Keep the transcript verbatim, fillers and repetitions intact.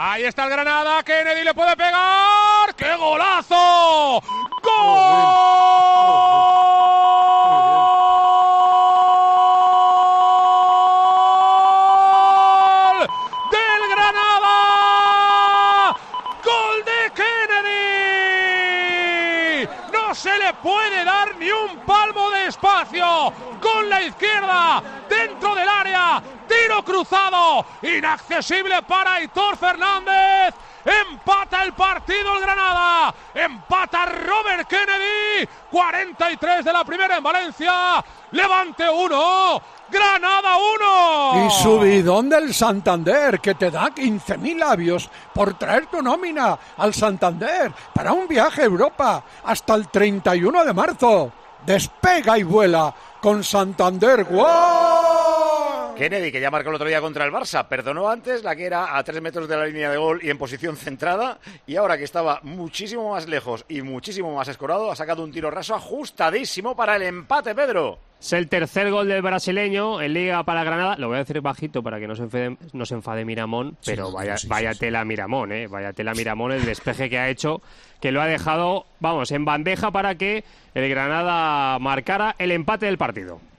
Ahí está el Granada, Kennedy le puede pegar. ¡Qué golazo! ¡Gol del Granada! ¡Gol de Kennedy! No se le puede dar ni un palmo de espacio. Con la izquierda, dentro del área. Tiro cruzado, inaccesible para Aitor Fernández. Empata el partido el Granada. Empata Robert Kennedy. cuarenta y tres de la primera en Valencia. Levante uno, Granada uno. Y subidón del Santander, que te da quince mil labios por traer tu nómina al Santander para un viaje a Europa hasta el treinta y uno de marzo. Despega y vuela con Santander. ¡Wow! Kennedy, que ya marcó el otro día contra el Barça, perdonó antes la que era a tres metros de la línea de gol y en posición centrada, y ahora que estaba muchísimo más lejos y muchísimo más escorado, ha sacado un tiro raso ajustadísimo para el empate, Pedro. Es el tercer gol del brasileño en Liga para Granada. Lo voy a decir bajito para que no se enfade, no se enfade Miramón, pero sí, vaya, sí, sí, vaya sí. tela Miramón, ¿eh? Vaya tela Miramón el despeje que ha hecho, que lo ha dejado, vamos, en bandeja para que el Granada marcara el empate del partido.